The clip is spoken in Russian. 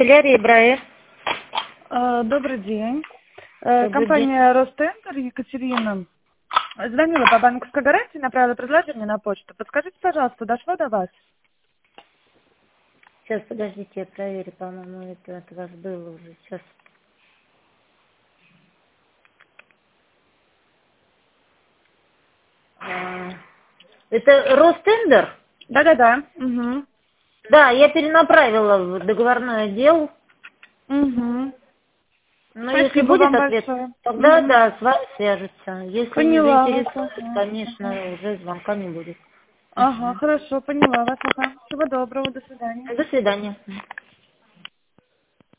канцелярия Брайер. Добрый день. Добрый Компания Ростендер, Екатерина. Звонила по банковской гарантии, направила предложение на почту. Подскажите, пожалуйста, дошло до вас? Сейчас, подождите, я проверю, по-моему, это от вас было уже. Сейчас. Это Ростендер? Да-да-да. Угу. Да, я перенаправила в договорной отдел. Угу. Но если Спасибо будет вам ответ, большое. тогда Угу. да, с вами свяжутся. Если не Поняла вас. заинтересует, Ага. Ага. конечно, уже звонка не будет. Ага, хорошо, поняла вас. Ага. Всего доброго, до свидания. До свидания.